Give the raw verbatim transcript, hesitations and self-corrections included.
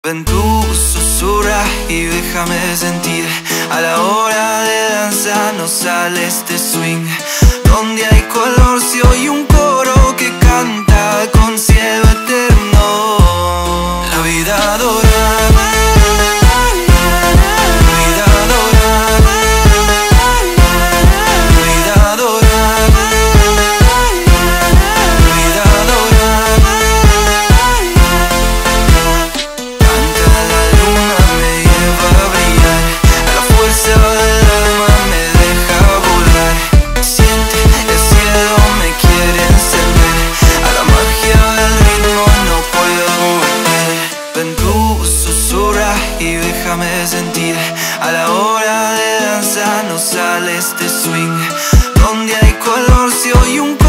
Ven tú, susurra y déjame sentir. A la hora de danza nos sale este swing, donde hay color, si oye un coro que canta con cielo eterno. La vida dorada, la vida dorada, la vida dorada, la vida dorada. Canta la luna, me lleva a brillar, a la fuerza del alma me deja volar. Siente el cielo, me quiere encender, a la magia del ritmo no puedo volver. Ven tú, susurra y déjame sentir. A la hora de danza nos sale este swing, donde hay color, si oye un